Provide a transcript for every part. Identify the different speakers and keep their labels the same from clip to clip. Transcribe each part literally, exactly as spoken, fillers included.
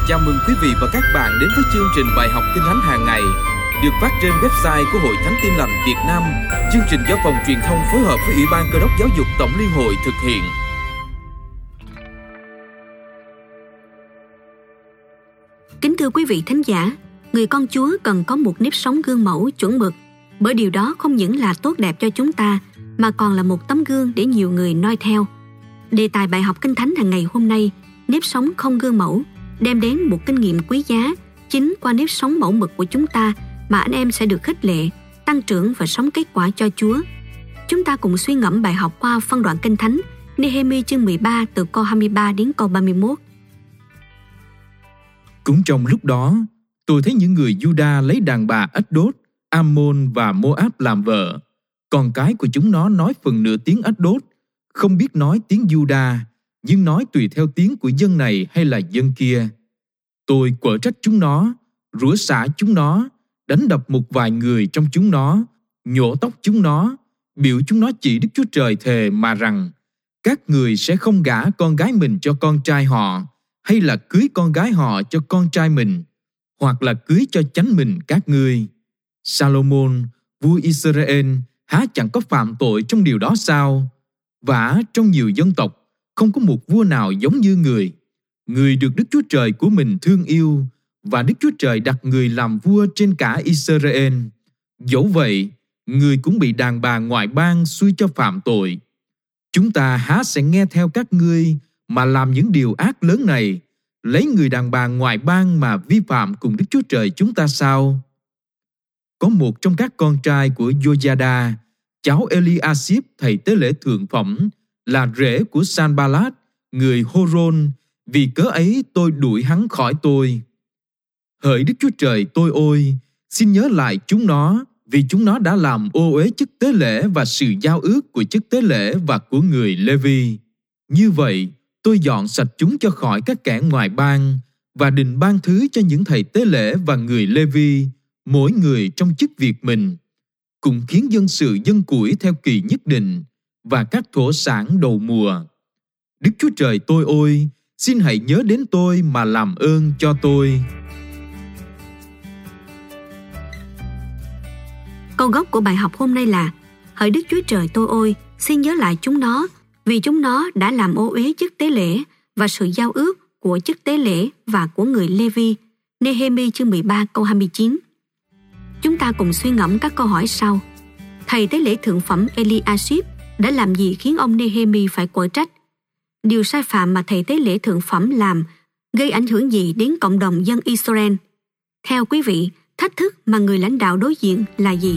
Speaker 1: Chào mừng quý vị và các bạn đến với chương trình bài học Kinh Thánh hàng ngày được phát trên website của Hội Thánh Tin Lành Việt Nam. Chương trình do Phòng Truyền thông phối hợp với Ủy ban Cơ đốc Giáo dục Tổng Liên hội thực hiện.
Speaker 2: Kính thưa quý vị thính giả, người con Chúa cần có một nếp sống gương mẫu chuẩn mực, bởi điều đó không những là tốt đẹp cho chúng ta mà còn là một tấm gương để nhiều người noi theo. Đề tài bài học Kinh Thánh hàng ngày hôm nay, nếp sống không gương mẫu, đem đến một kinh nghiệm quý giá. Chính qua nếp sống mẫu mực của chúng ta mà anh em sẽ được khích lệ, tăng trưởng và sống kết quả cho Chúa. Chúng ta cùng suy ngẫm bài học qua phân đoạn Kinh Thánh Nê-hê-mi chương mười ba từ câu hai mươi ba đến câu ba mươi mốt.
Speaker 3: Cũng trong lúc đó, tôi thấy những người Juda lấy đàn bà Ách-đốt, Am-môn và Mô-áp làm vợ. Con cái của chúng nó nói phần nửa tiếng Ách-đốt, không biết nói tiếng Juda, nhưng nói tùy theo tiếng của dân này hay là dân kia. Tôi quở trách chúng nó, rủa xả chúng nó, đánh đập một vài người trong chúng nó, nhổ tóc chúng nó, biểu chúng nó chỉ Đức Chúa Trời thề mà rằng các người sẽ không gả con gái mình cho con trai họ, hay là cưới con gái họ cho con trai mình, hoặc là cưới cho chánh mình các ngươi. Salomon, vua Israel, há chẳng có phạm tội trong điều đó sao? Vả trong nhiều dân tộc, không có một vua nào giống như người. Người được Đức Chúa Trời của mình thương yêu, và Đức Chúa Trời đặt người làm vua trên cả Israel. Dẫu vậy, người cũng bị đàn bà ngoại bang xui cho phạm tội. Chúng ta há sẽ nghe theo các ngươi mà làm những điều ác lớn này, lấy người đàn bà ngoại bang mà vi phạm cùng Đức Chúa Trời chúng ta sao? Có một trong các con trai của Joiada, cháu Eliashib thầy tế lễ thượng phẩm, là rể của Sanballat, người Horon, vì cớ ấy tôi đuổi hắn khỏi tôi. Hỡi Đức Chúa Trời tôi ôi, xin nhớ lại chúng nó, vì chúng nó đã làm ô uế chức tế lễ và sự giao ước của chức tế lễ và của người Lê-vi. Như vậy, tôi dọn sạch chúng cho khỏi các kẻ ngoại bang và định ban thứ cho những thầy tế lễ và người Lê-vi, mỗi người trong chức việc mình, cùng khiến dân sự dân củi theo kỳ nhất định và các thổ sản đầu mùa. Đức Chúa Trời tôi ôi, xin hãy nhớ đến tôi mà làm ơn cho tôi.
Speaker 2: Câu gốc của bài học hôm nay là: hỡi Đức Chúa Trời tôi ôi, xin nhớ lại chúng nó, vì chúng nó đã làm ô uế chức tế lễ và sự giao ước của chức tế lễ và của người Lê-vi. Nê-hê-mi chương mười ba câu hai mươi chín. Chúng ta cùng suy ngẫm các câu hỏi sau. Thầy tế lễ thượng phẩm Eliashib đã làm gì khiến ông Nê-hê-mi phải quở trách? Điều sai phạm mà thầy tế lễ thượng phẩm làm gây ảnh hưởng gì đến cộng đồng dân Israel? Theo quý vị, thách thức mà người lãnh đạo đối diện là gì?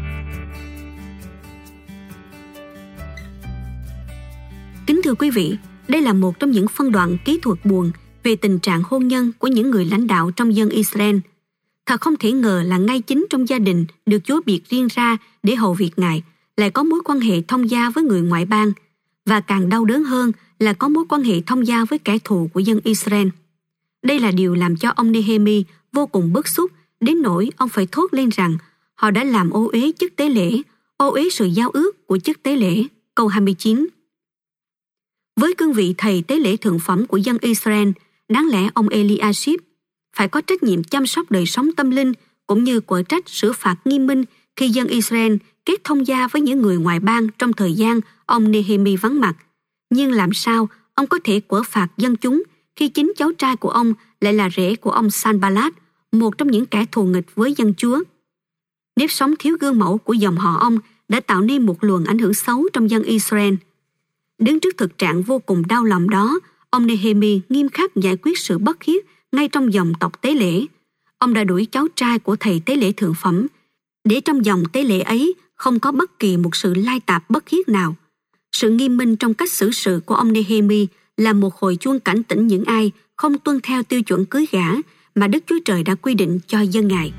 Speaker 2: Kính thưa quý vị, đây là một trong những phân đoạn kỹ thuật buồn về tình trạng hôn nhân của những người lãnh đạo trong dân Israel. Thật không thể ngờ là ngay chính trong gia đình được Chúa biệt riêng ra để hầu việc Ngài lại có mối quan hệ thông gia với người ngoại bang, và càng đau đớn hơn là có mối quan hệ thông gia với kẻ thù của dân Israel. Đây là điều làm cho ông Nê-hê-mi vô cùng bức xúc, đến nỗi ông phải thốt lên rằng họ đã làm ô uế chức tế lễ, ô uế sự giao ước của chức tế lễ. Câu hai mươi chín. Với cương vị thầy tế lễ thượng phẩm của dân Israel, đáng lẽ ông Eliashib phải có trách nhiệm chăm sóc đời sống tâm linh cũng như quở trách xử phạt nghiêm minh khi dân Israel kết thông gia với những người ngoại bang trong thời gian ông Nê-hê-mi vắng mặt. Nhưng làm sao ông có thể quở phạt dân chúng khi chính cháu trai của ông lại là rể của ông Sanballat, một trong những kẻ thù nghịch với dân Chúa? Nếp sống thiếu gương mẫu của dòng họ ông đã tạo nên một luồng ảnh hưởng xấu trong dân Israel. Đứng trước thực trạng vô cùng đau lòng đó, ông Nê-hê-mi nghiêm khắc giải quyết sự bất khiết ngay trong dòng tộc tế lễ. Ông đã đuổi cháu trai của thầy tế lễ thượng phẩm, để trong dòng tế lễ ấy không có bất kỳ một sự lai tạp bất khiết nào. Sự nghiêm minh trong cách xử sự của ông Nê-hê-mi là một hồi chuông cảnh tỉnh những ai không tuân theo tiêu chuẩn cưới gả mà Đức Chúa Trời đã quy định cho dân Ngài.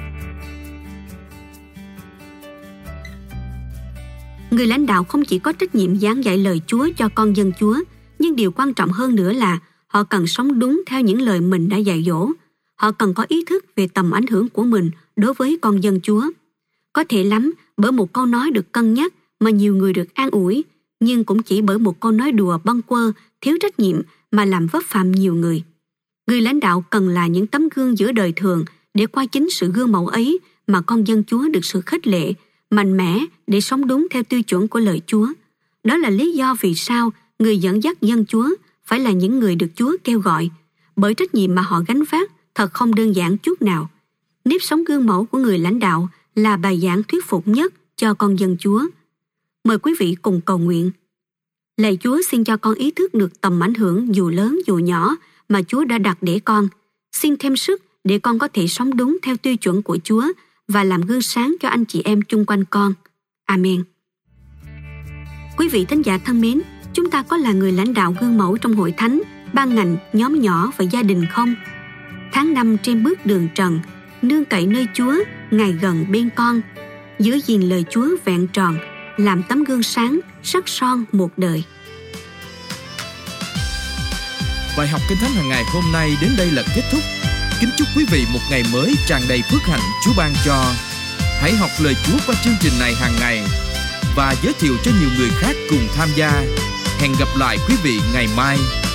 Speaker 2: Người lãnh đạo không chỉ có trách nhiệm giảng dạy lời Chúa cho con dân Chúa, nhưng điều quan trọng hơn nữa là họ cần sống đúng theo những lời mình đã dạy dỗ. Họ cần có ý thức về tầm ảnh hưởng của mình đối với con dân Chúa. Có thể lắm bởi một câu nói được cân nhắc mà nhiều người được an ủi, nhưng cũng chỉ bởi một câu nói đùa bâng quơ, thiếu trách nhiệm mà làm vấp phạm nhiều người. Người lãnh đạo cần là những tấm gương giữa đời thường để qua chính sự gương mẫu ấy mà con dân Chúa được sự khích lệ, mạnh mẽ để sống đúng theo tiêu chuẩn của lời Chúa. Đó là lý do vì sao người dẫn dắt dân Chúa phải là những người được Chúa kêu gọi, bởi trách nhiệm mà họ gánh vác thật không đơn giản chút nào. Nếp sống gương mẫu của người lãnh đạo là bài giảng thuyết phục nhất cho con dân Chúa. Mời quý vị cùng cầu nguyện. Lạy Chúa, xin cho con ý thức được tầm ảnh hưởng dù lớn dù nhỏ mà Chúa đã đặt để con. Xin thêm sức để con có thể sống đúng theo tiêu chuẩn của Chúa và làm gương sáng cho anh chị em chung quanh con. Amen. Quý vị thính giả thân mến, chúng ta có là người lãnh đạo gương mẫu trong hội thánh, ban ngành, nhóm nhỏ và gia đình không? Tháng năm trên bước đường trần, nương cậy nơi Chúa, Ngài gần bên con, giữ gìn lời Chúa vẹn tròn, làm tấm gương sáng, sắc son một đời.
Speaker 1: Bài học Kinh Thánh hàng ngày hôm nay đến đây là kết thúc. Kính chúc quý vị một ngày mới tràn đầy phước hạnh Chúa ban cho. Hãy học lời Chúa qua chương trình này hàng ngày và giới thiệu cho nhiều người khác cùng tham gia. Hẹn gặp lại quý vị ngày mai.